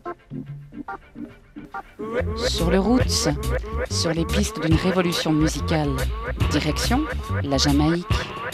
Sur le Roots, sur les pistes d'une révolution musicale. Direction, la Jamaïque.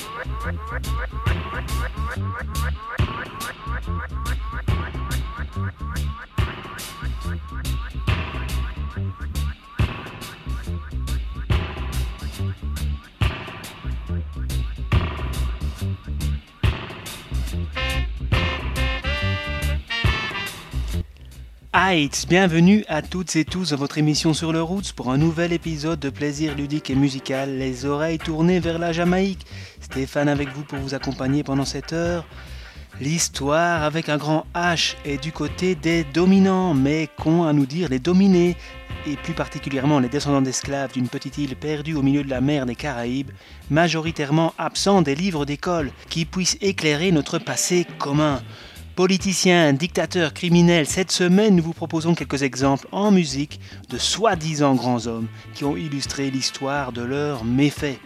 Heights, bienvenue à toutes et tous dans votre émission sur le Roots pour un nouvel épisode de plaisir ludique et musical, les oreilles tournées vers la Jamaïque. Stéphane avec vous pour vous accompagner pendant cette heure. L'histoire avec un grand H est du côté des dominants, mais qu'ont à nous dire les dominés, et plus particulièrement les descendants d'esclaves d'une petite île perdue au milieu de la mer des Caraïbes, majoritairement absents des livres d'école qui puissent éclairer notre passé commun. Politiciens, dictateurs, criminels, cette semaine nous vous proposons quelques exemples en musique de soi-disant grands hommes qui ont illustré l'histoire de leurs méfaits.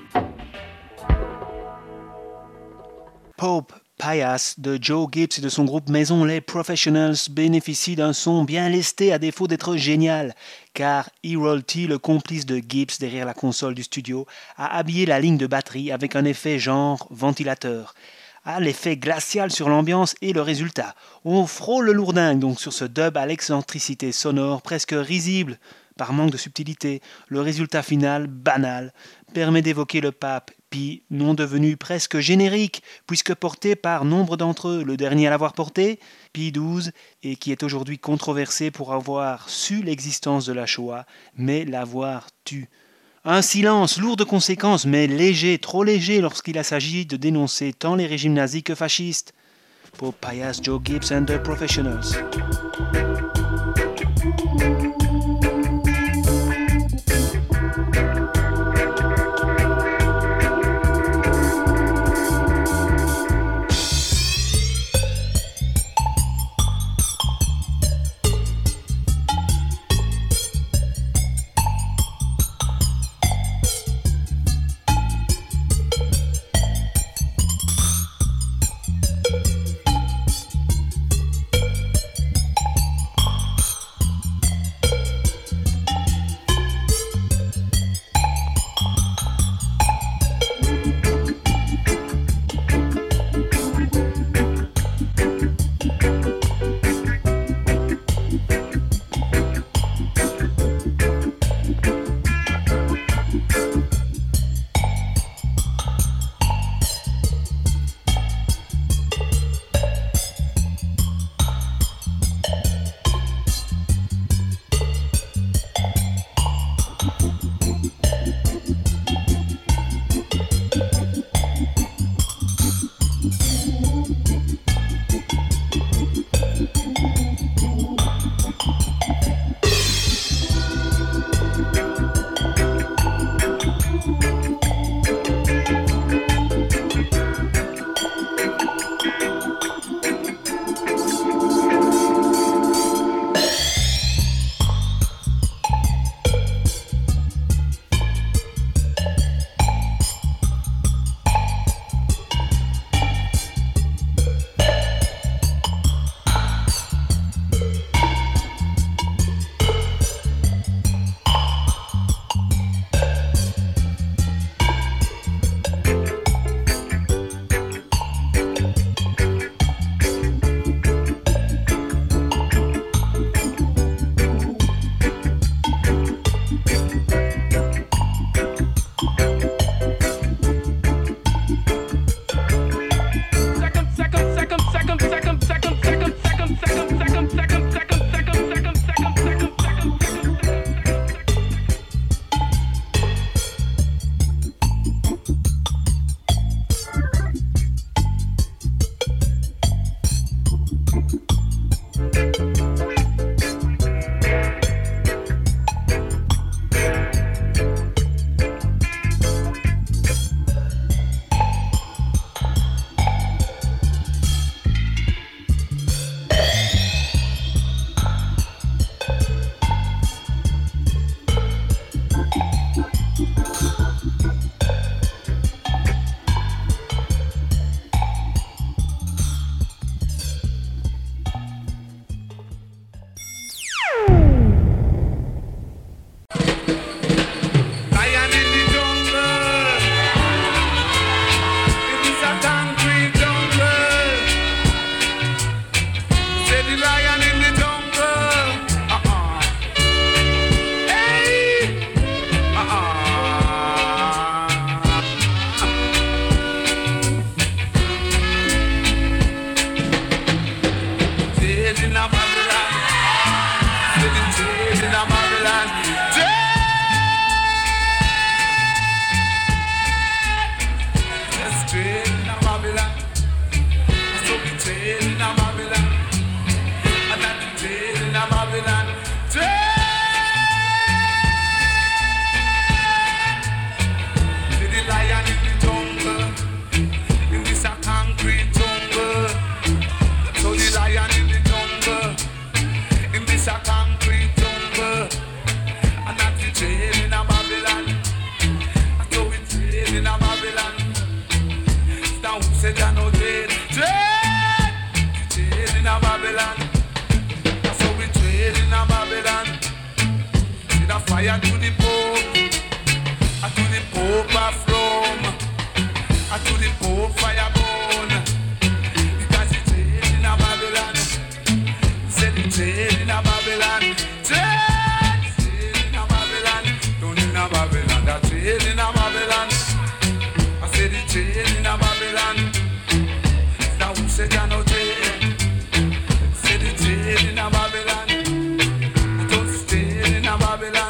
Pope Pius de Joe Gibbs et de son groupe maison les Professionals bénéficie d'un son bien lesté à défaut d'être génial, car Errol T, le complice de Gibbs derrière la console du studio, a habillé la ligne de batterie avec un effet genre ventilateur. L'effet glacial sur l'ambiance et le résultat. On frôle le lourdingue donc sur ce dub à l'excentricité sonore presque risible par manque de subtilité. Le résultat final, banal, permet d'évoquer le pape Pie, nom devenu presque générique puisque porté par nombre d'entre eux. Le dernier à l'avoir porté, Pie XII, et qui est aujourd'hui controversé pour avoir su l'existence de la Shoah, mais l'avoir tue. Un silence lourd de conséquences, mais léger, trop léger lorsqu'il s'agit de dénoncer tant les régimes nazis que fascistes. Pope Pius, Joe Gibbs and the Professionals. Fire to the Pope, to the Pope of Rome, to the Pope firebone. Because it's in a Babylon, said it's in a Babylon, it's in a Babylon, down in a Babylon, that's in a Babylon. I said it's in a Babylon, now who said I know jail, said it's in a Babylon, don't stay in a Babylon.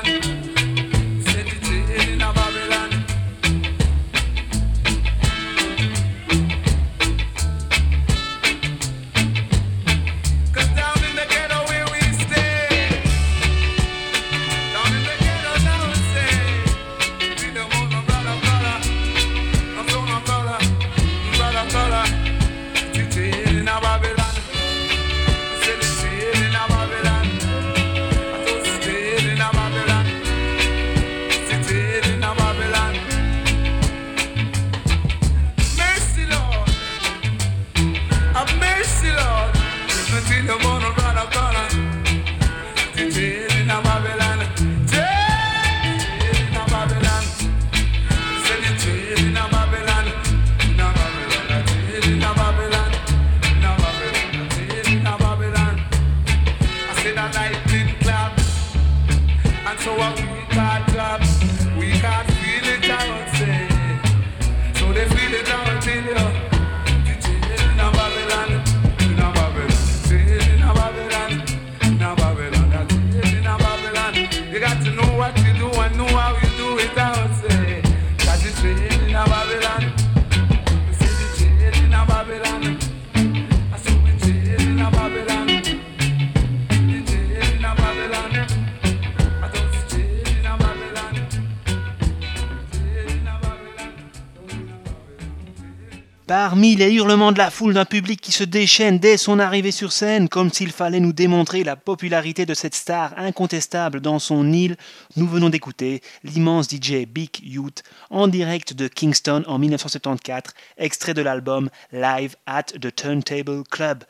Parmi les hurlements de la foule d'un public qui se déchaîne dès son arrivée sur scène, comme s'il fallait nous démontrer la popularité de cette star incontestable dans son île, nous venons d'écouter l'immense DJ Big Youth en direct de Kingston en 1974, extrait de l'album Live at the Turntable Club.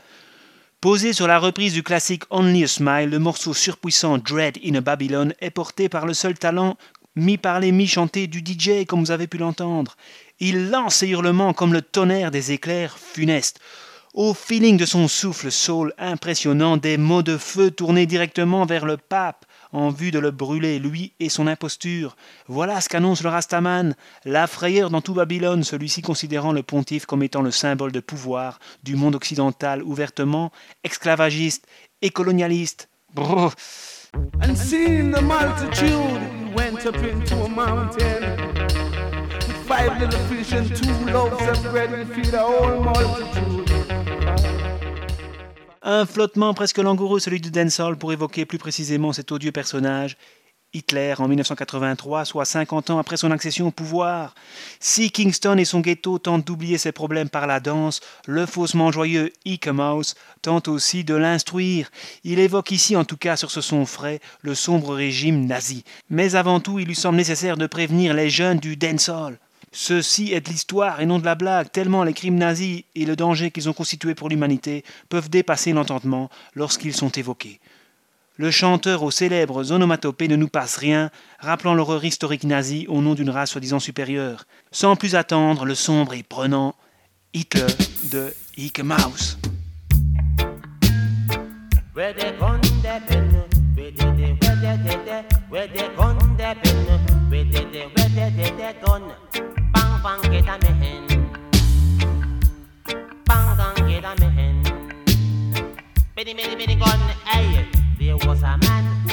Posé sur la reprise du classique Only a Smile, le morceau surpuissant Dread in a Babylon est porté par le seul talent mi-parlé, mi-chanté du DJ, comme vous avez pu l'entendre. Il lance ses hurlements comme le tonnerre des éclairs funestes. Au feeling de son souffle soul impressionnant, des mots de feu tournés directement vers le pape en vue de le brûler, lui et son imposture. Voilà ce qu'annonce le Rastaman, la frayeur dans tout Babylone, celui-ci considérant le pontife comme étant le symbole de pouvoir du monde occidental ouvertement esclavagiste et colonialiste. Brrr. And seeing the multitude, he went up into a mountain with 5 little fish and 2 loaves of bread and feed a whole multitude. Un flottement presque langoureux, celui du dancehall, pour évoquer plus précisément cet odieux personnage, Hitler, en 1983, soit 50 ans après son accession au pouvoir. Si Kingston et son ghetto tentent d'oublier ses problèmes par la danse, le faussement joyeux Ike Mouse tente aussi de l'instruire. Il évoque ici, en tout cas sur ce son frais, le sombre régime nazi. Mais avant tout, il lui semble nécessaire de prévenir les jeunes du dancehall. Ceci est de l'histoire et non de la blague, tellement les crimes nazis et le danger qu'ils ont constitué pour l'humanité peuvent dépasser l'entendement lorsqu'ils sont évoqués. Le chanteur aux célèbres onomatopées ne nous passe rien, rappelant l'horreur historique nazie au nom d'une race soi-disant supérieure. Sans plus attendre, le sombre et prenant Hitler de Ike Mouse. There was a man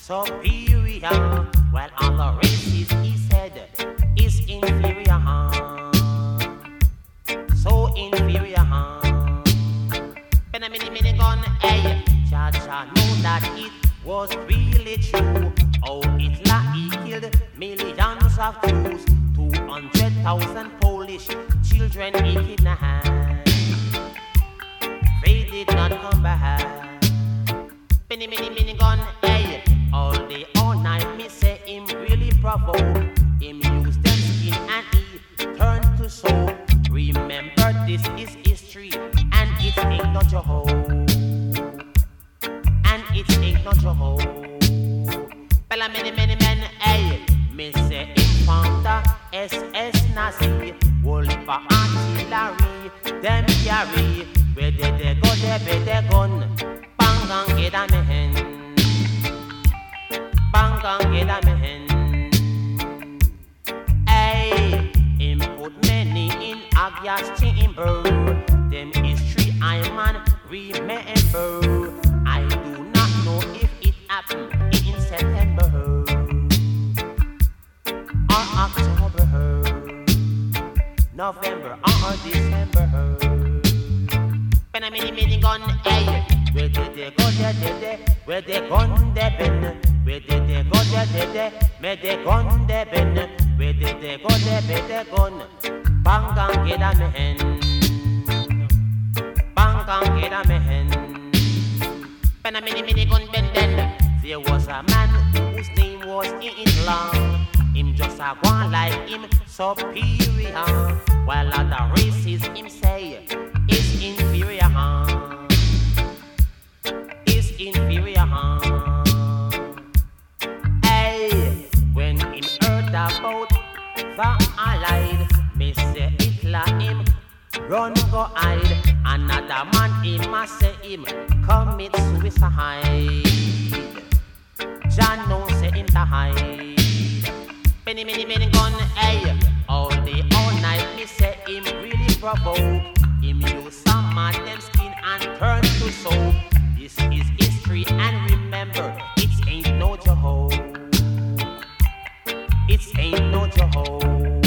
superior, while other races, he said, is inferior. So inferior. Mini gun, hey, Cha-cha know that it was really true. Oh, Hitler, he killed millions of Jews. 200,000 Polish children he kidnapped. They did not come back. Mini gun, hey, all day, all night, me say him really provoke. Him use them skin and he turned to soap. Remember, this is history, and it ain't no joke. And it ain't no joke. Bella many men, hey, me say him found the SS Nazi. Whole heap of artillery, them carry. Where did they go, they better gun. Bang and get a man. Bang and get a man. Hey, him put many in a gas chamber. Them history I man remember. I do not know if it happened in September or October, November or December. When a mini gun, hey, where did they go, where they gun, they been, where did they go, where they gun, they been, where did they go, they gun, bang and get a man, bang and get a man. When a mini gun bend then, there was a man whose name was Hitler. Him just a go like him superior, while other races him say is inferior. Is inferior. Hey, when him heard about the Allied, me say Hitler him run go hide. Another man him must say him commit suicide. John no say him to hide. Many gun, hey, all day, all night, me say him really provoke. Him use some of them skin and turn to soap. This is history and remember, it ain't no joke. It ain't no joke.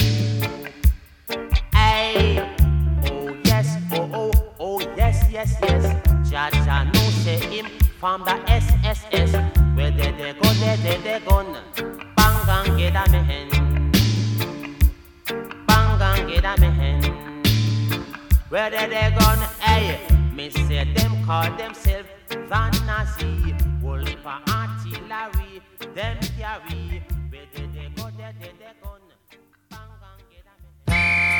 Hey, oh yes, oh yes. Cha-cha no say him from the SSS. Where they go, they gone. Bang and get a man. Bang and get a man. Where they gone? Hey, me say them call themselves the Nazi. Whole heap of artillery, them carry. Where they go, they gone. Bang and get a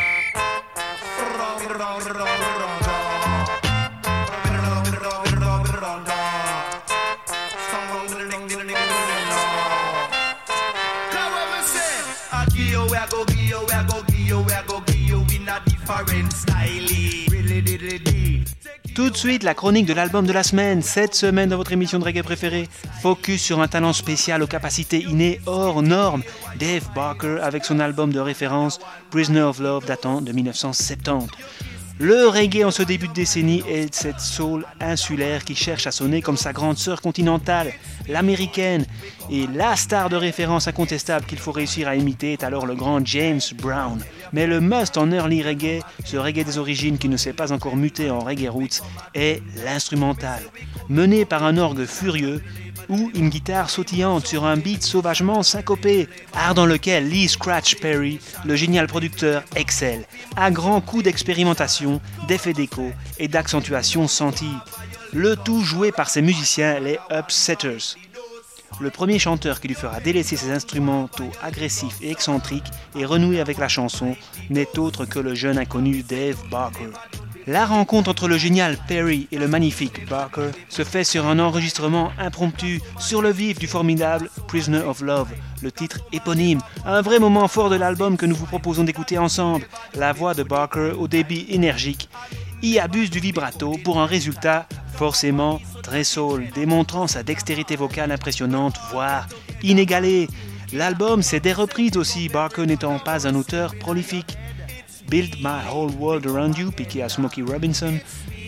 Tout de suite, la chronique de l'album de la semaine. Cette semaine, dans votre émission de reggae préférée, focus sur un talent spécial aux capacités innées hors normes, Dave Barker avec son album de référence Prisoner of Love datant de 1970. Le reggae en ce début de décennie est cette soul insulaire qui cherche à sonner comme sa grande sœur continentale, l'américaine. Et la star de référence incontestable qu'il faut réussir à imiter est alors le grand James Brown. Mais le must en early reggae, ce reggae des origines qui ne s'est pas encore muté en reggae roots, est l'instrumental. Mené par un orgue furieux ou une guitare sautillante sur un beat sauvagement syncopé, art dans lequel Lee Scratch Perry, le génial producteur, excelle, à grands coups d'expérimentation, d'effets d'écho et d'accentuation sentie. Le tout joué par ses musiciens, les Upsetters. Le premier chanteur qui lui fera délaisser ses instrumentaux agressifs et excentriques et renouer avec la chanson n'est autre que le jeune inconnu Dave Barker. La rencontre entre le génial Perry et le magnifique Barker se fait sur un enregistrement impromptu sur le vif du formidable Prisoner of Love, le titre éponyme, un vrai moment fort de l'album que nous vous proposons d'écouter ensemble. La voix de Barker au débit énergique y abuse du vibrato pour un résultat forcément très soul, démontrant sa dextérité vocale impressionnante, voire inégalée. L'album, c'est des reprises aussi, Barker n'étant pas un auteur prolifique. Build My Whole World Around You, piqué à Smokey Robinson,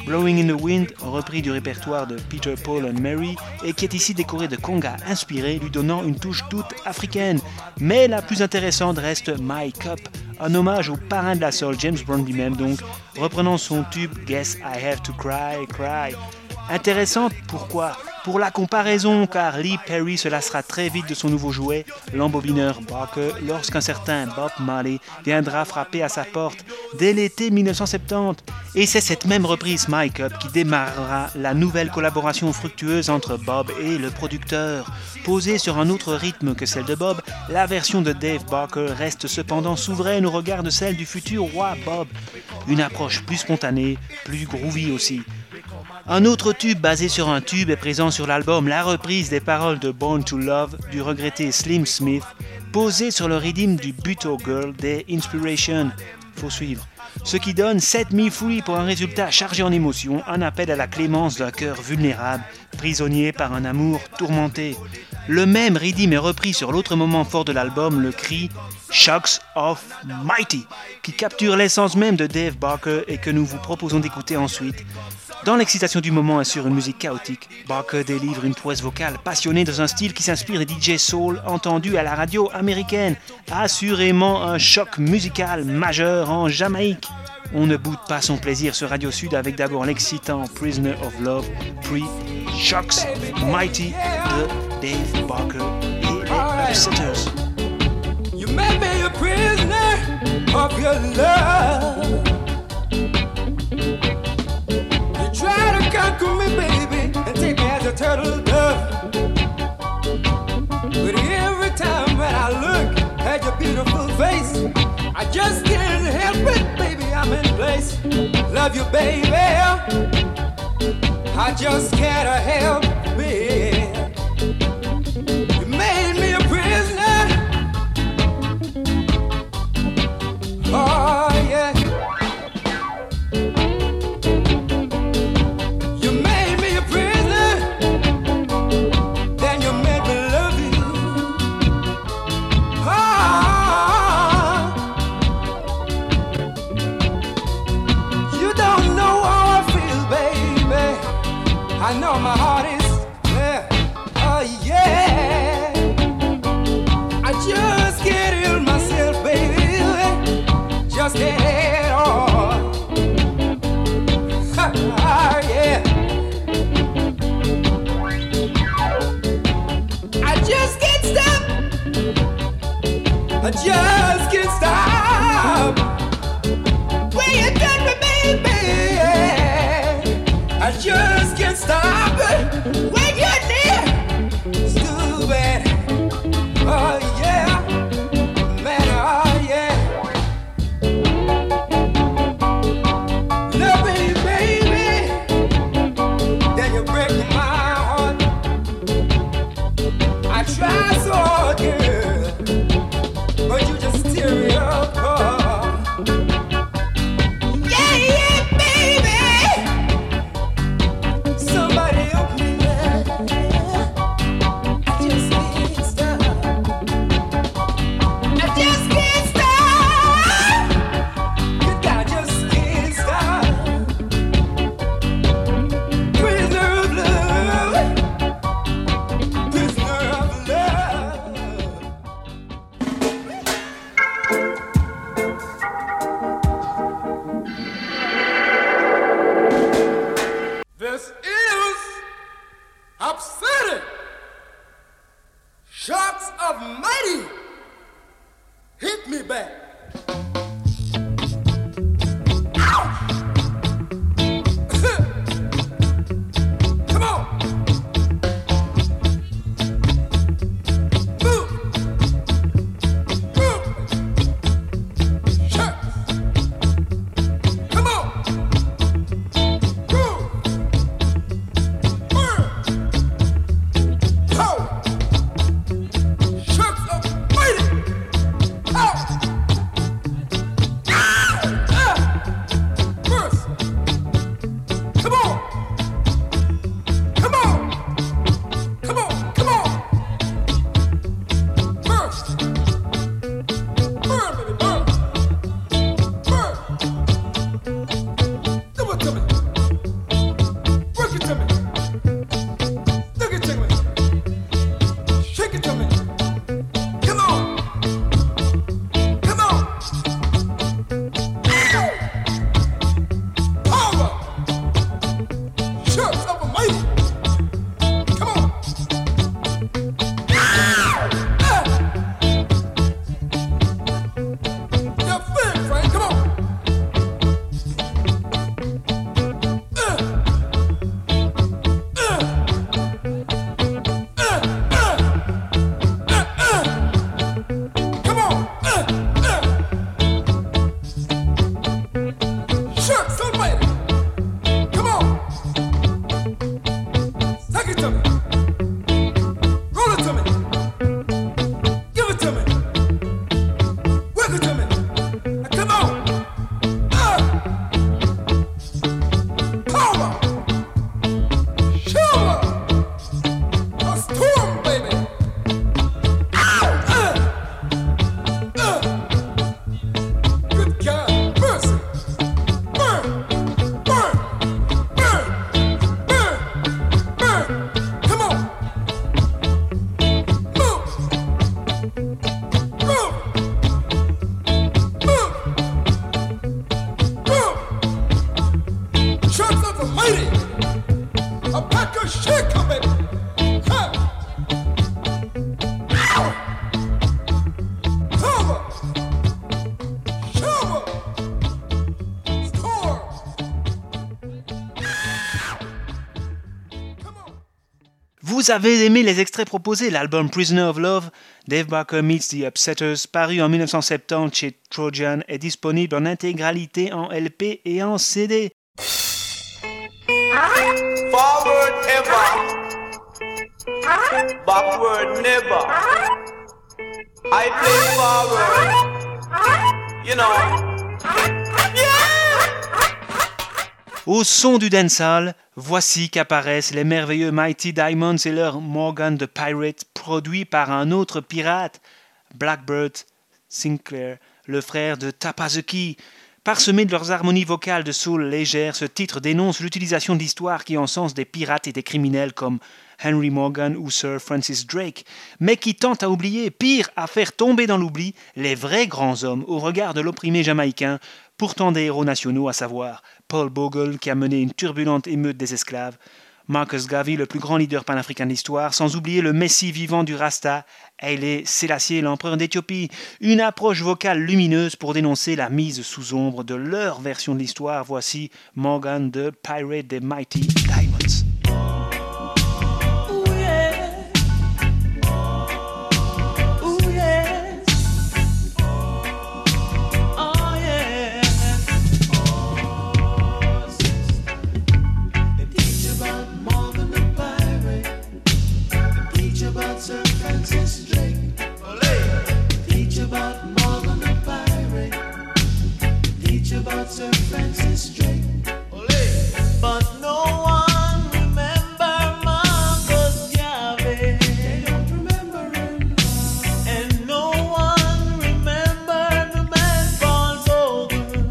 Blowing in the Wind, repris du répertoire de Peter, Paul and Mary, et qui est ici décoré de congas inspirés, lui donnant une touche toute africaine. Mais la plus intéressante reste My Cup, un hommage au parrain de la soul, James Brown lui-même donc, reprenant son tube Guess I Have to Cry, Cry. Intéressante, pourquoi ? Pour la comparaison, car Lee Perry se lassera très vite de son nouveau jouet, l'embobineur Barker, lorsqu'un certain Bob Marley viendra frapper à sa porte dès l'été 1970. Et c'est cette même reprise My Cup qui démarrera la nouvelle collaboration fructueuse entre Bob et le producteur. Posée sur un autre rythme que celle de Bob, la version de Dave Barker reste cependant souveraine au regard de celle du futur roi Bob. Une approche plus spontanée, plus groovy aussi. Un autre tube basé sur un tube est présent sur l'album, la reprise des paroles de Born to Love du regretté Slim Smith, posée sur le rythme du Buto Girl des Inspiration. Faut suivre. Ce qui donne Set Me Free pour un résultat chargé en émotions, un appel à la clémence d'un cœur vulnérable, prisonnier par un amour tourmenté. Le même rythme est repris sur l'autre moment fort de l'album, le cri Shocks of Mighty, qui capture l'essence même de Dave Barker et que nous vous proposons d'écouter ensuite. Dans l'excitation du moment et sur une musique chaotique, Barker délivre une prouesse vocale passionnée dans un style qui s'inspire des DJ Soul entendus à la radio américaine. Assurément un choc musical majeur en Jamaïque. On ne boude pas son plaisir sur Radio Sud avec d'abord l'excitant Prisoner of Love, puis Shocks of Mighty de Dave Barker et les Upsetters. You made me a prisoner of your love. Try to conquer me, baby, and take me as a turtle dove. But every time that I look at your beautiful face, I just can't help it, baby, I'm in place. Love you, baby, I just can't help it. You made me a prisoner. Oh, yeah. I know my heart is there. Oh yeah. I just can't help myself, baby. Just can't at all. Oh yeah. I just can't stop. I just can't stop. When you done with baby, I just can't stop it when you're near. Stupid. Oh yeah. Man, oh yeah. Love me, baby. Then you break my heart. I try so hard, girl, but you just tear me apart. Yeah, yeah, baby. Somebody help me now. Almighty. A pack of shit coming. Huh. Ow. Cover. Shower. Score. Come on. Vous avez aimé les extraits proposés, l'album Prisoner of Love, Dave Barker Meets the Upsetters, paru en 1970 chez Trojan, est disponible en intégralité en LP et en CD. Forward ever, backward never. I play forward, you know. Au son du dancehall, voici qu'apparaissent les merveilleux Mighty Diamonds et leur Morgan the Pirate, produit par un autre pirate, Blackbird Sinclair, le frère de Tapazuki. Parsemé de leurs harmonies vocales de soul légères, ce titre dénonce l'utilisation de l'histoire qui encense des pirates et des criminels comme Henry Morgan ou Sir Francis Drake, mais qui tente à oublier, pire, à faire tomber dans l'oubli, les vrais grands hommes au regard de l'opprimé jamaïcain, pourtant des héros nationaux, à savoir Paul Bogle qui a mené une turbulente émeute des esclaves, Marcus Garvey, le plus grand leader panafricain de l'histoire, sans oublier le messie vivant du Rasta, Haile Sélassié, l'empereur d'Éthiopie. Une approche vocale lumineuse pour dénoncer la mise sous ombre de leur version de l'histoire. Voici Morgan the Pirate des Mighty Diamonds. Sir Francis Drake, but no one remember Marcus Garvey. They don't remember him, and no one remember the man called Bogle.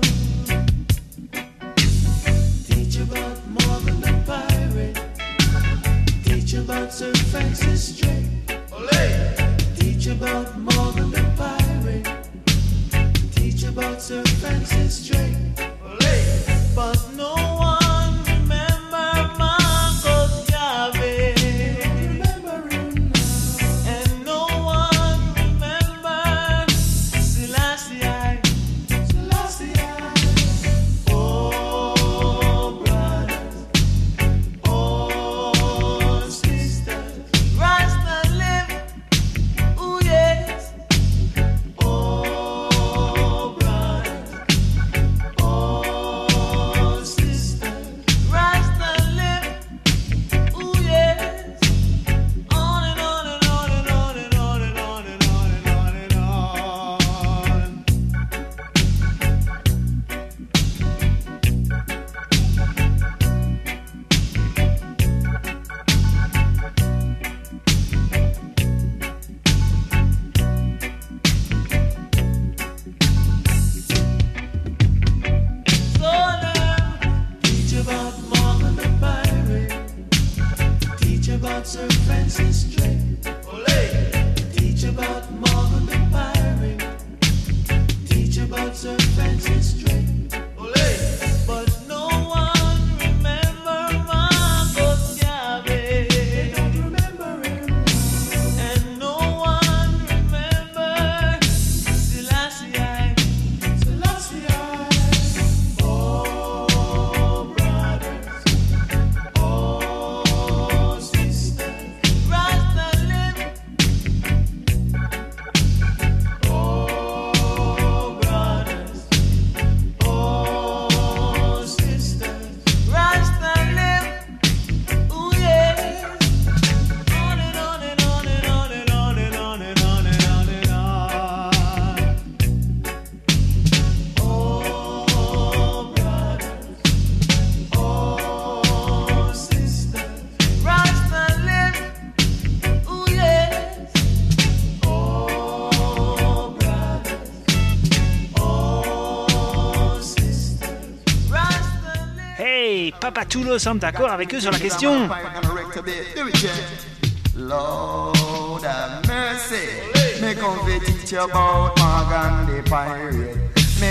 Teach about Morgan the Pirate. Teach about Sir Francis Drake. Teach about Morgan the Pirate. Teach about Sir Francis Drake. But no one remember Marcus Garvey. Remember him now. And no one remember Selassie. Oh, brothers, oh, sisters, Rasta live, ooh yes. Oh, brothers, oh, sisters, Rasta live, ooh yes. On and on and on and on and on and on and on and on and on. Teach about Morgan the Pirate. Teach about Sir Francis Drake. Teach about Morgan the Pirate. Teach about Sir Francis Drake. But no one remember Marcus Garvey. They don't remember him, and no one remember Selassie. Oh, brothers, oh, sisters, Rasta live. Oh, brothers, oh, sisters, Rasta live. Ooh yes. On and on and on and on and on and on and on and on and on. Oh, brothers, oh, sisters, Rasta live. Ooh yes. Oh, brothers, oh, sisters, Rasta live. Hey, Papa Tulo semble d'accord avec eux sur la question. Lord have mercy. Me come to teach you about Morgan the Pirate. Me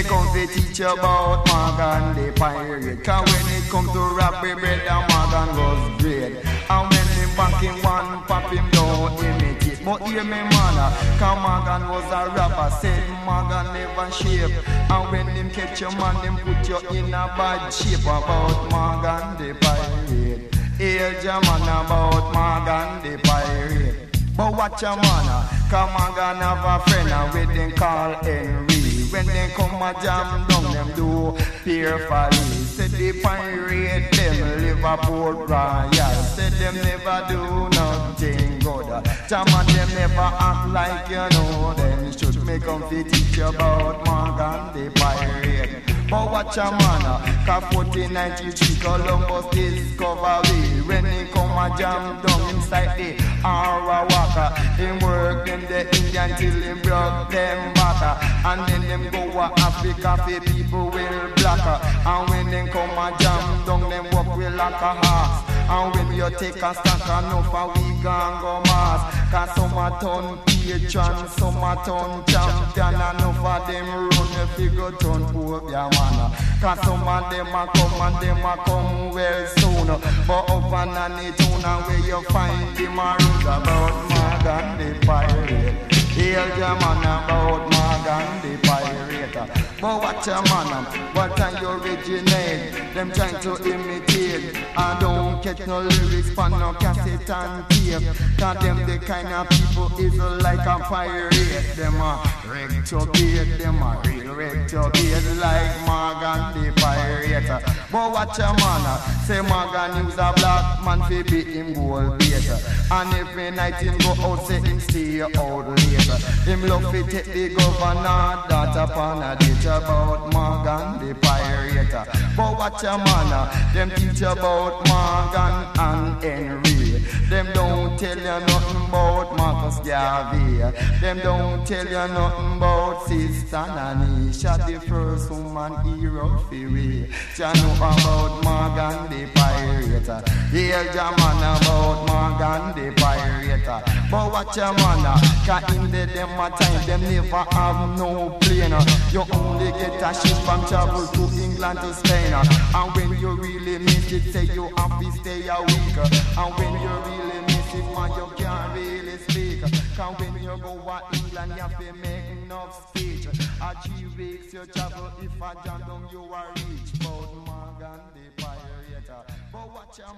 come to teach you about Morgan the pirate. Cause when it come to rap, we bread and Morgan was great. And when him back in one pop him don't imitate. But hear me man, cause Morgan was a rapper. Said Morgan never shape. And when him catch your man, him put you in a bad shape. About Morgan the pirate. Hear your man about Morgan the pirate. But watch your man, cause Morgan have a friend with them call Henry. When they come a jam down, them do fearfully. Said the pirate, them live a Port Royal. Said them never do nothing good. Jam and them never act like you know them. Should make them teach you about Morgan the pirate. But watch a man, cause 1493 Columbus discovery. When he come a jam down inside the Arawaka, him work in the Indian till he broke them back. And then them go a Africa for people will black. And when them come a jam down, them walk with like a horse. And when you take a stack enough, we gon' go mass. Cause some a turn patron, some a turn champion. Enough of them run the figure turn poor, yeah man. Cause some of them a come and them a come well soon. But up and on the tune where you find them a read about Morgan the pirate. Hear your man about Morgan the pirate. But watch your man, what time you originate? Them trying to imitate. I don't catch no lyrics for no cassette and tape. Cause them the kind of people is like a pirate. Them a retrograde, them a real retrograde like Morgan the pirate. But watch your man, say Morgan use a black man fi beat him gold beat. And every night him go out say him stay out late. Him love fi take the governor that upon a ditch about Morgan the pirate. But watch your man, them teach about Morgan and Henry. Them don't tell you nothing about Marcus Garvey. Them don't tell you nothing about Sister Nanisha, the first woman hero fi we. Ya know about Morgan the pirate. Hear your man about Morgan the pirate. But watch your man, cause in the them a time them never have no plane. You only get a ship from travel to England to Spain. And when you really miss it, say you have to stay a week. And when you really miss it, man, you can't really speak. Cause when you go to England, you have to make enough speech. A 3 weeks you travel, if a jam down you are rich. But Morgan the pirate. But watch your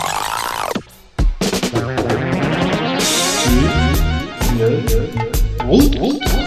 man.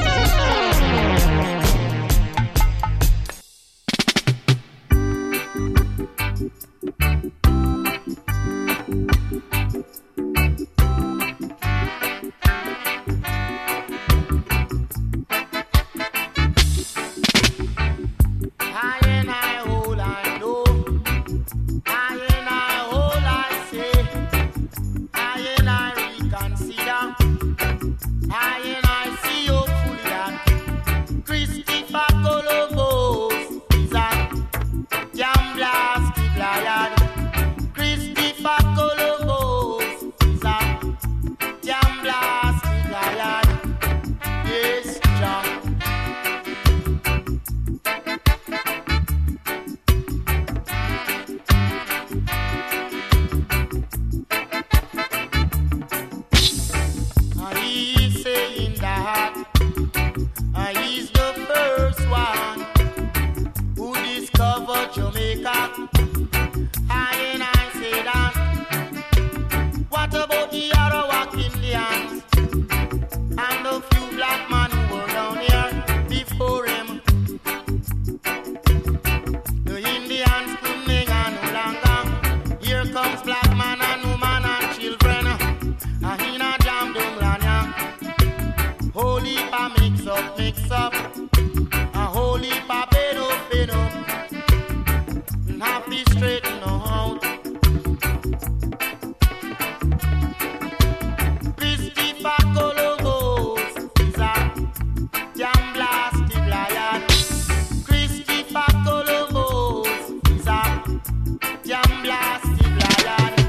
Jam blast the lion.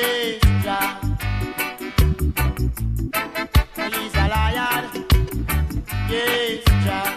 Yes, Jah. He's a lion. Yes, Jah.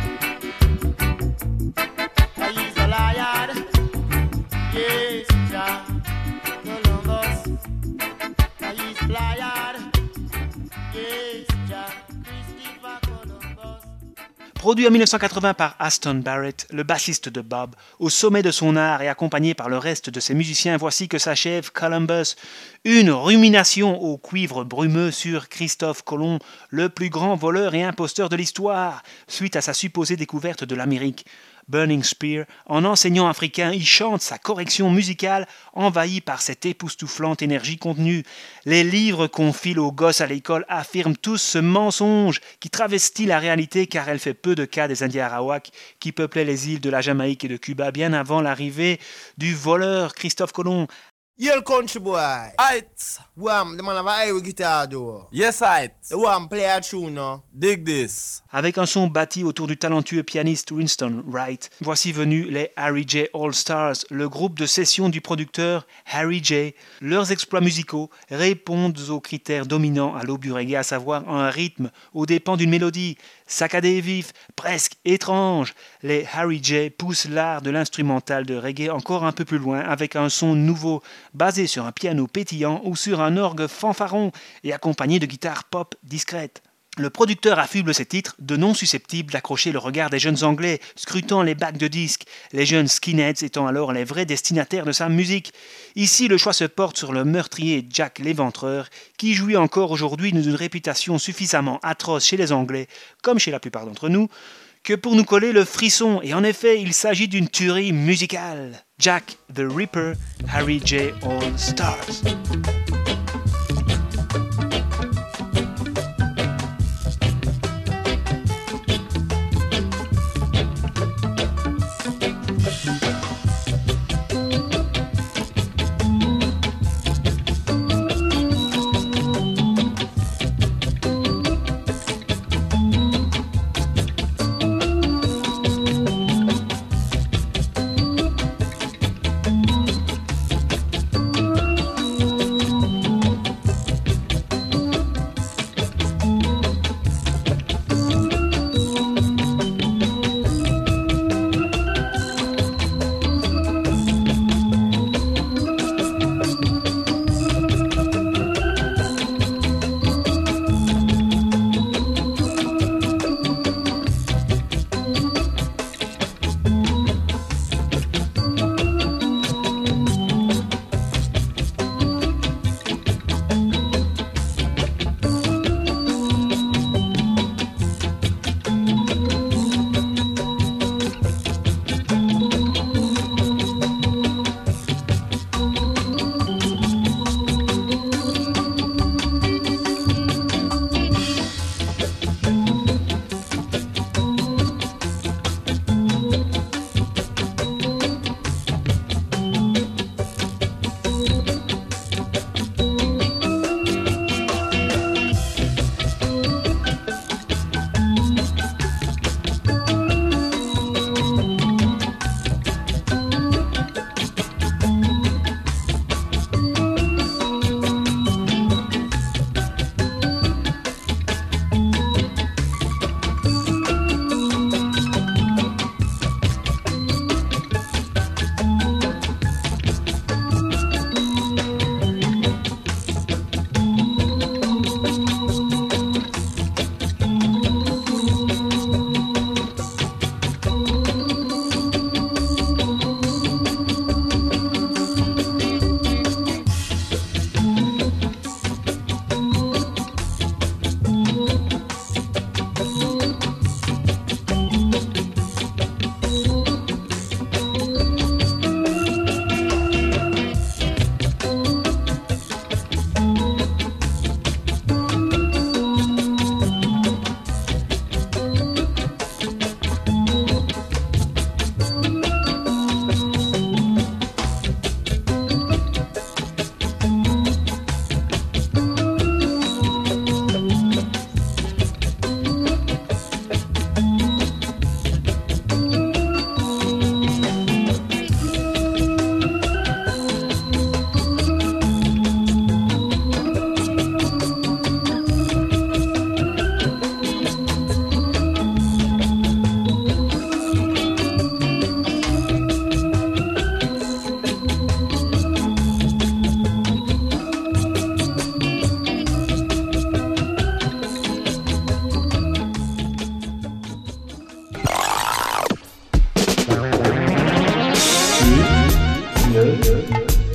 He's a lion. Yes, Jah. Columbus. He's lion. Yes, Jah. Christopher Columbus. Produit en 1980 par Aston Barrett, le bassiste de Bob, au sommet de son art et accompagné par le reste de ses musiciens, voici que s'achève Columbus, une rumination au cuivre brumeux sur Christophe Colomb, le plus grand voleur et imposteur de l'histoire, suite à sa supposée découverte de l'Amérique. Burning Spear, en enseignant africain, il chante sa correction musicale envahie par cette époustouflante énergie contenue. Les livres qu'on file aux gosses à l'école affirment tous ce mensonge qui travestit la réalité car elle fait peu de cas des Indiens Arawaks qui peuplaient les îles de la Jamaïque et de Cuba bien avant l'arrivée du voleur Christophe Colomb. Yo, country boy. Aight. Wham, the man have a Iowa guitar though. Yes, aight. The wham play a tune now. Dig this. Avec un son bâti autour du talentueux pianiste Winston Wright, voici venus les Harry J All Stars, le groupe de session du producteur Harry J. Leurs exploits musicaux répondent aux critères dominants à l'aube du reggae, à savoir un rythme aux dépens d'une mélodie, saccadé et vif, presque étrange. Les Harry J poussent l'art de l'instrumental de reggae encore un peu plus loin avec un son nouveau, basé sur un piano pétillant ou sur un orgue fanfaron et accompagné de guitares pop discrètes. Le producteur affuble ses titres de noms susceptibles d'accrocher le regard des jeunes Anglais, scrutant les bacs de disques, les jeunes skinheads étant alors les vrais destinataires de sa musique. Ici, le choix se porte sur le meurtrier Jack l'Éventreur, qui jouit encore aujourd'hui d'une réputation suffisamment atroce chez les Anglais, comme chez la plupart d'entre nous, que pour nous coller le frisson, et en effet, il s'agit d'une tuerie musicale. Jack the Ripper, Harry J All Stars.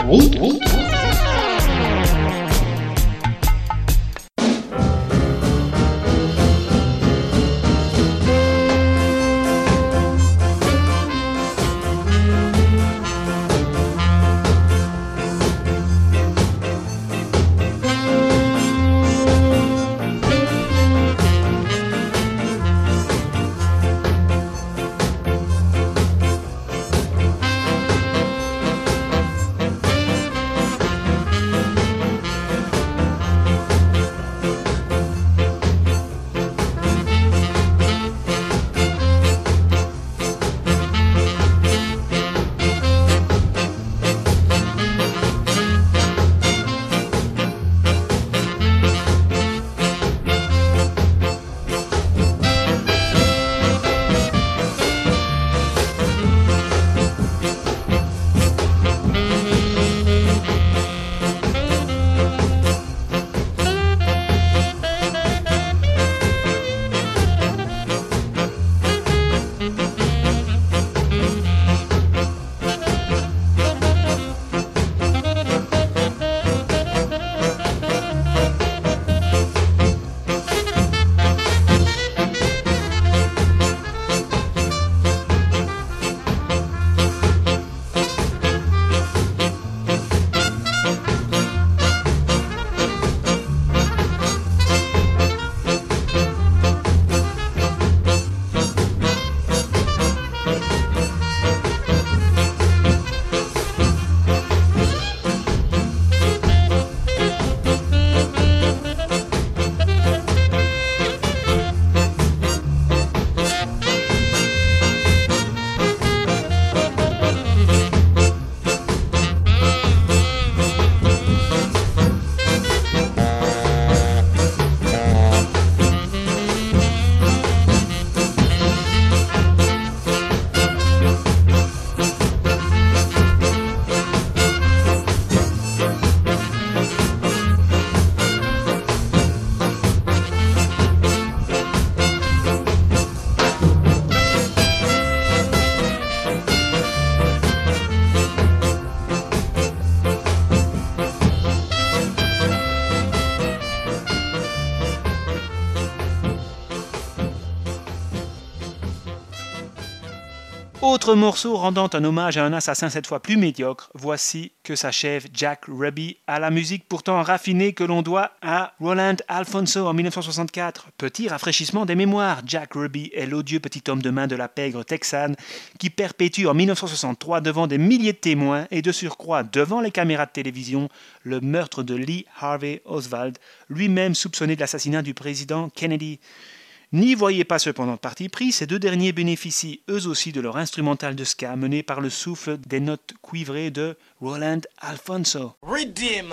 Jamaïque. Autre morceau rendant un hommage à un assassin cette fois plus médiocre, voici que s'achève Jack Ruby à la musique pourtant raffinée que l'on doit à Roland Alphonso en 1964. Petit rafraîchissement des mémoires, Jack Ruby est l'odieux petit homme de main de la pègre texane qui perpétue en 1963 devant des milliers de témoins et de surcroît devant les caméras de télévision le meurtre de Lee Harvey Oswald, lui-même soupçonné de l'assassinat du président Kennedy. N'y voyez pas cependant de parti pris, ces deux derniers bénéficient eux aussi de leur instrumental de ska mené par le souffle des notes cuivrées de Roland Alphonso. Redeem.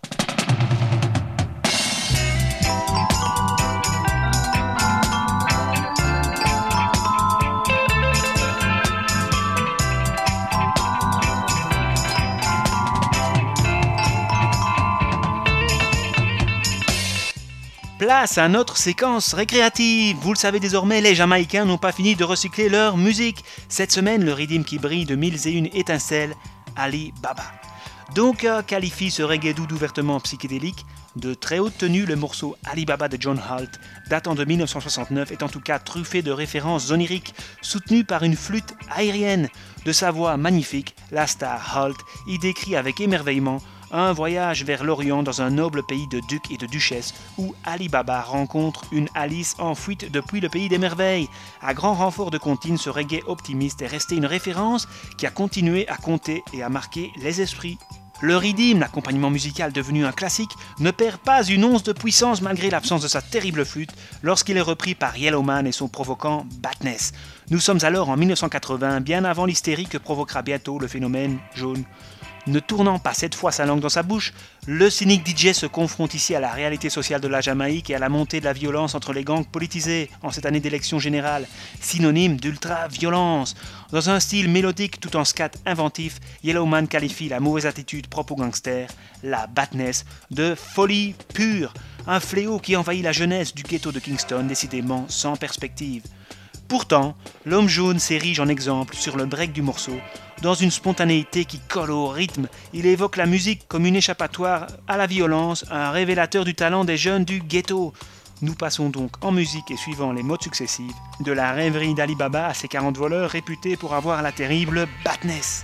Place à notre séquence récréative. Vous le savez désormais, les Jamaïcains n'ont pas fini de recycler leur musique. Cette semaine, le rythme qui brille de mille et une étincelles, Ali Baba. Donc qualifie ce reggae doud ouvertement psychédélique de très haute tenue. Le morceau Ali Baba de John Holt, datant de 1969, est en tout cas truffé de références oniriques, soutenu par une flûte aérienne. De sa voix magnifique, la star Holt y décrit avec émerveillement un voyage vers l'Orient dans un noble pays de ducs et de duchesses où Ali Baba rencontre une Alice en fuite depuis le pays des merveilles. À grand renfort de comptines, ce reggae optimiste est resté une référence qui a continué à compter et à marquer les esprits. Le rythme, l'accompagnement musical devenu un classique, ne perd pas une once de puissance malgré l'absence de sa terrible flûte lorsqu'il est repris par Yellowman et son provoquant Badness. Nous sommes alors en 1980, bien avant l'hystérie que provoquera bientôt le phénomène jaune. Ne tournant pas cette fois sa langue dans sa bouche, le cynique DJ se confronte ici à la réalité sociale de la Jamaïque et à la montée de la violence entre les gangs politisés en cette année d'élection générale, synonyme d'ultra-violence. Dans un style mélodique tout en scat inventif, Yellowman qualifie la mauvaise attitude propre aux gangsters, la badness, de folie pure, un fléau qui envahit la jeunesse du ghetto de Kingston, décidément sans perspective. Pourtant, l'homme jaune s'érige en exemple sur le break du morceau. Dans une spontanéité qui colle au rythme, il évoque la musique comme une échappatoire à la violence, un révélateur du talent des jeunes du ghetto. Nous passons donc en musique et suivant les modes successifs, de la rêverie d'Ali Baba à ses 40 voleurs réputés pour avoir la terrible badness.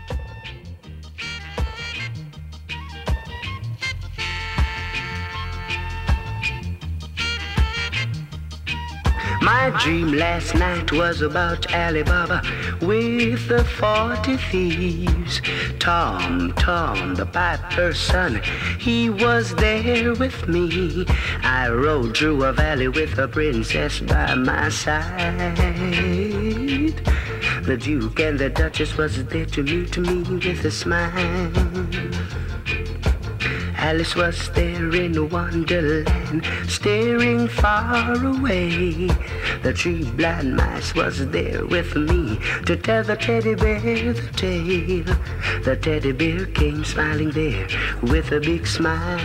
My dream last night was about Ali Baba with the 40 thieves. Tom, the piper's son, he was there with me. I rode through a valley with a princess by my side. The Duke and the Duchess was there to meet me with a smile. Alice was there in Wonderland, staring far away. The three blind mice was there with me to tell the teddy bear the tale. The teddy bear came smiling there with a big smile.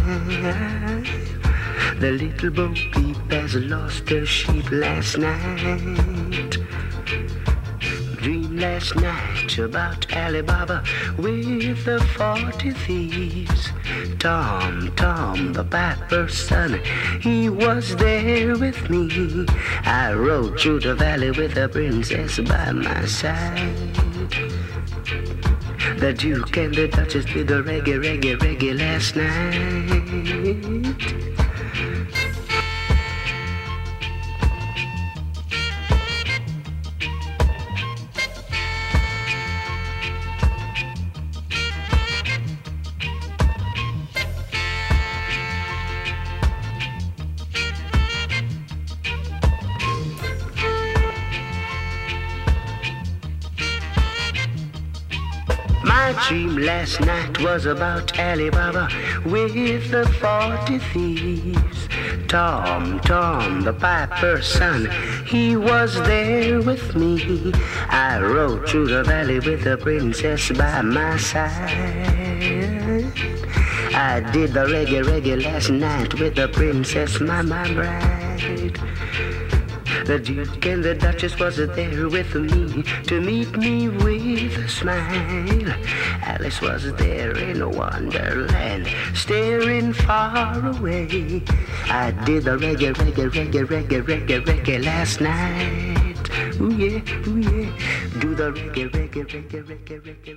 The little Bo Peep has lost her sheep last night. Dream last night about Ali Baba with the 40 thieves. Tom, the piper's son, he was there with me. I rode through the valley with a princess by my side. The Duke and the Duchess did a reggae last night. My dream last night was about Ali Baba with the 40 thieves. Tom, the piper's son, he was there with me. I rode through the valley with the princess by my side. I did the reggae last night with the princess, my bride. The Duke and the Duchess was there with me to meet me with a smile. Alice was there in Wonderland, staring far away. I did the reggae last night. Ooh yeah, do the reggae.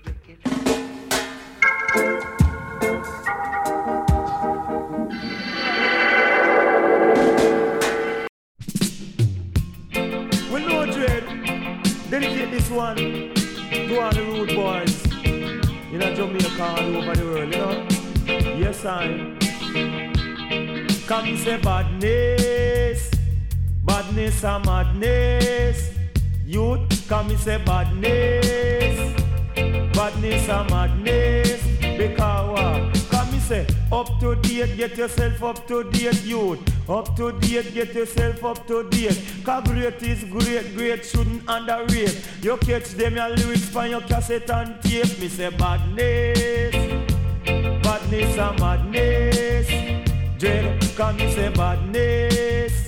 Dedicate this one to all the rude boys in Jamaica all over the world, you know? Yes, I. Come say badness and madness. Youth, come say badness and madness. Because what? Come say up to date, get yourself up to date, youth. Up to date, get yourself up to date. Cause great is great shouldn't underrate. You catch them your lyrics on your cassette and tape. Me say badness and madness. Dread, come me say badness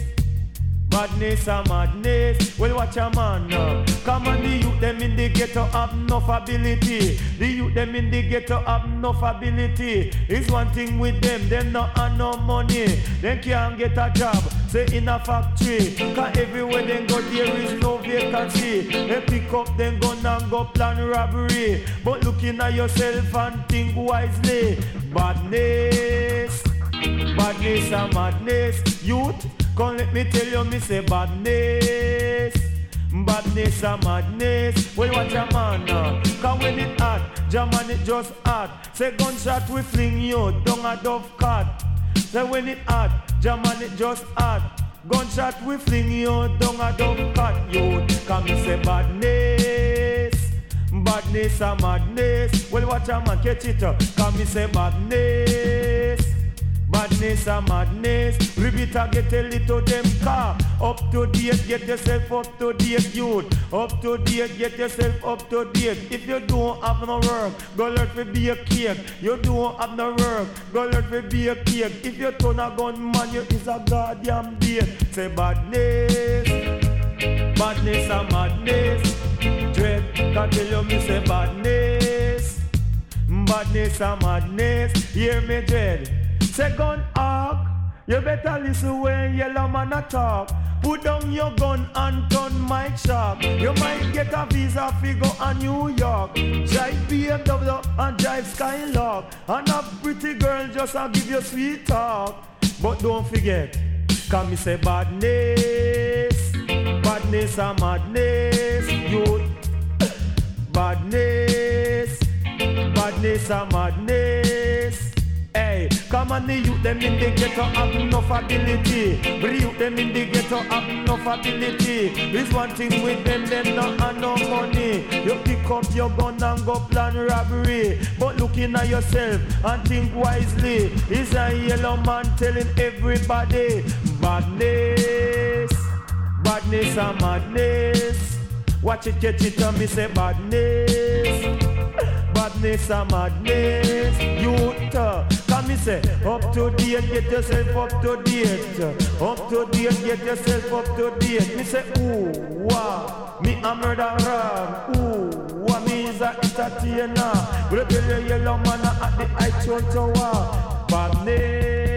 and madness. Well, watch a man now. Come on, the youth them in the ghetto have enough ability. The youth them in the ghetto have enough ability. It's one thing with them not have no money. Them can't get a job, say in a factory. Cause everywhere they go there is no vacancy. They pick up them gun and go plan robbery. But looking at yourself and think wisely. Badness and madness. Youth, come let me tell you, me say badness and madness. Well, watch a man now. Cause when it hot, German it just hot. Say gunshot we fling you down a dove cut. Say when it hot, German it just hot. Gunshot we fling you down a dove cut. You come me say badness and madness. Well, watch a man catch it up. Come me say badness and madness. Repeat and get a little them car. Up to date, get yourself up to date, youth. Up to date, get yourself up to date. If you don't have no work, go learn to be a cake. You don't have no work, go learn to be a cake. If you turn a gun man, you is a goddamn beat. Say badness Badness and madness. Dread, can tell you me say badness. Badness and madness. Hear me dread. Second arc. You better listen when yellow man a talk. Put down your gun and turn mic sharp. You might get a visa figure a New York. Drive BMW and drive Skylark. And a pretty girl just a give you sweet talk. But don't forget, can me say badness. Badness and madness. Youth. Badness. Badness and madness. Hey, come on, the youth them in the ghetto have enough ability. The youth them in the ghetto have enough ability. There's one thing with them not have no money. You pick up your gun and go plan robbery. But looking at yourself and think wisely. Is a yellow man telling everybody badness, badness and madness. Watch it, catch it, and me say badness. Badness and madness, youth. Can me say, up to date, get yourself up to date. Up to date, get yourself up to date. Me say, ooh, wah, me a murderer. Ooh, wah, me is a entertainer. But tell you yellow man at the Eiffel Tower. Badness.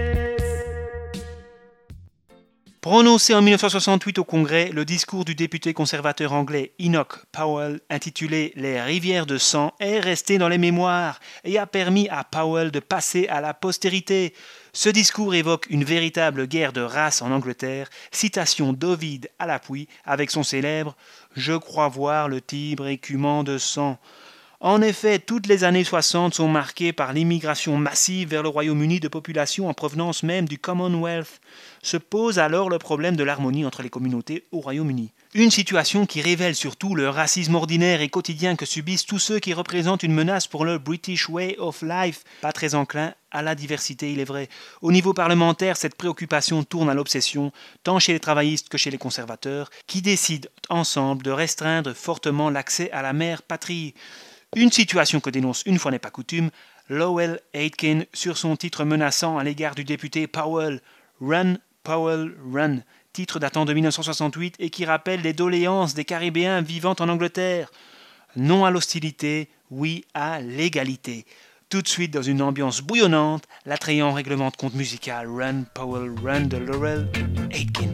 Prononcé en 1968 au Congrès, le discours du député conservateur anglais Enoch Powell, intitulé « Les rivières de sang », est resté dans les mémoires et a permis à Powell de passer à la postérité. Ce discours évoque une véritable guerre de race en Angleterre, citation d'Ovide à l'appui avec son célèbre « Je crois voir le Tibre écumant de sang ». En effet, toutes les années 60 sont marquées par l'immigration massive vers le Royaume-Uni de populations en provenance même du Commonwealth. Se pose alors le problème de l'harmonie entre les communautés au Royaume-Uni. Une situation qui révèle surtout le racisme ordinaire et quotidien que subissent tous ceux qui représentent une menace pour le British Way of Life, pas très enclin à la diversité, il est vrai. Au niveau parlementaire, cette préoccupation tourne à l'obsession, tant chez les travaillistes que chez les conservateurs, qui décident ensemble de restreindre fortement l'accès à la mère patrie. Une situation que dénonce, une fois n'est pas coutume, Lowell Aitken sur son titre menaçant à l'égard du député Powell, « Run, Powell, Run », titre datant de 1968 et qui rappelle les doléances des Caribéens vivant en Angleterre. Non à l'hostilité, oui à l'égalité. Tout de suite, dans une ambiance bouillonnante, l'attrayant règlement de compte musical « Run, Powell, Run » de Lowell Aitken.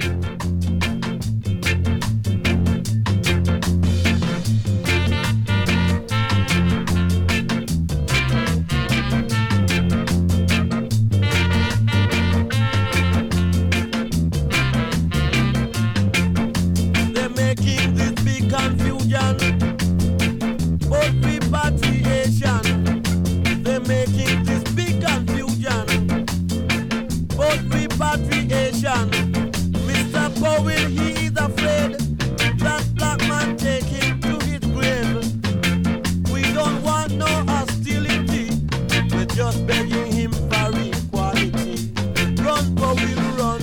Mr. Powell, he is afraid that black man take him to his grave. We don't want no hostility, we're just begging him for equality. Run, Powell, run.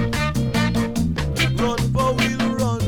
Run, Powell, run.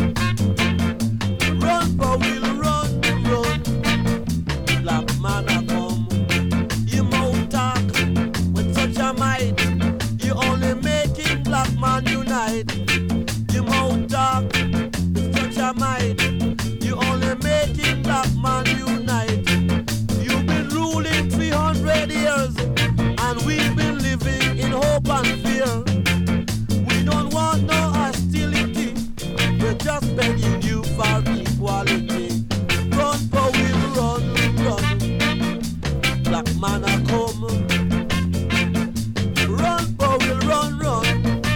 Run, Powell, run, run. Black man a come, him out talk with such a might. You only making black man unite. You mouth talk with such a might. You only making black man unite. You've been ruling 300 years, and we've been living in hope and fear. We don't want no hostility, we're just begging you for equality. Run, Powell, run, run. Black man a come. Run, Powell, run, run.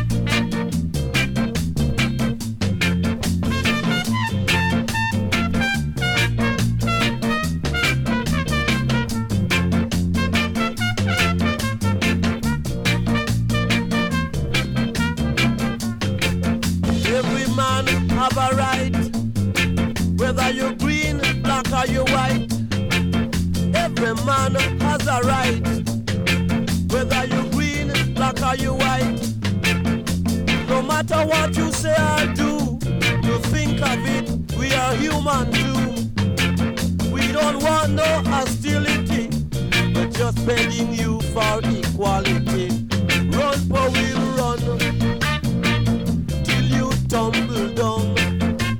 Every man have a right, whether you're green, black or you're white. Every man has a right, whether you're green, black or you white. No matter what you say or do, you think of it, we are human too. We don't want no hostility, we're just begging you for equality. Run, Powell, run, till you tumble down.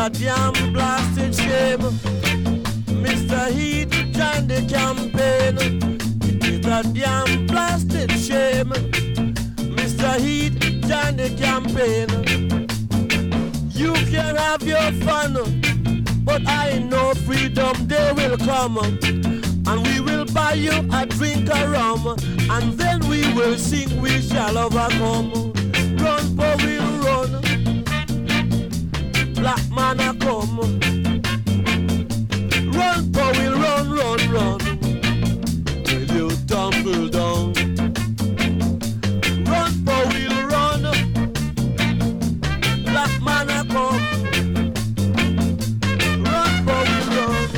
a damn blasted shame. Mr. Heat joined the campaign. It is a damn blasted shame. Mr. Heat joined the campaign. You can have your fun, but I know freedom day will come. And we will buy you a drink of rum, and then we will sing, we shall overcome. Run, for we'll run. Black man a come. Run, for we'll run, run, run. Till you tumble down. Run, for we'll run. Black man a come. Run, for we'll run.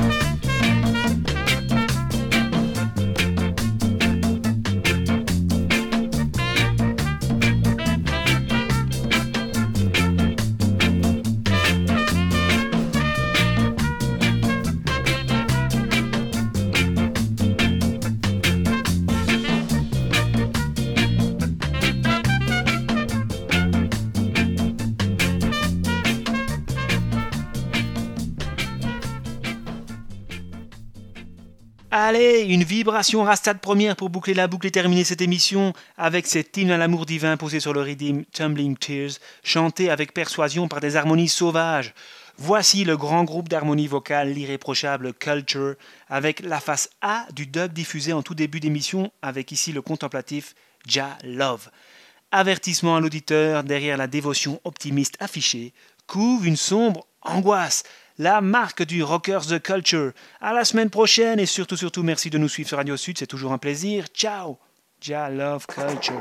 Allez, une vibration Rasta de première pour boucler la boucle et terminer cette émission avec cet hymne à l'amour divin posé sur le rythme Tumbling Tears, chanté avec persuasion par des harmonies sauvages. Voici le grand groupe d'harmonie vocale, l'irréprochable Culture, avec la face A du dub diffusé en tout début d'émission, avec ici le contemplatif Jah Love. Avertissement à l'auditeur, derrière la dévotion optimiste affichée, couve une sombre angoisse. La marque du Rockers The Culture. À la semaine prochaine et surtout merci de nous suivre sur Radio Sud, c'est toujours un plaisir. Ciao. Jah Love Culture.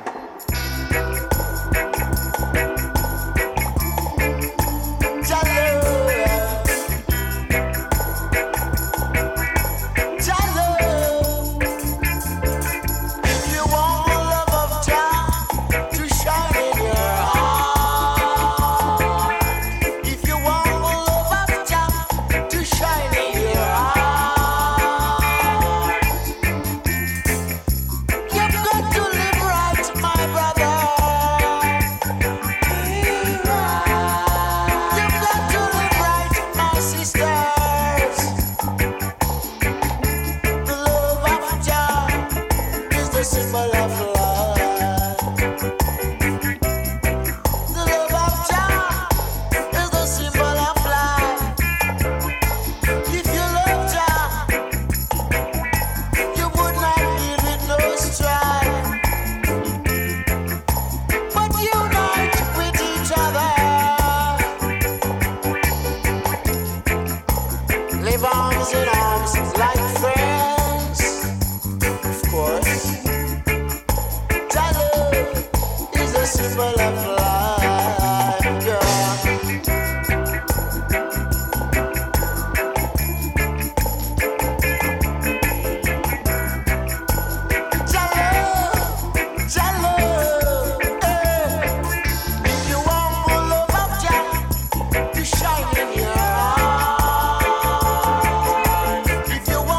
If you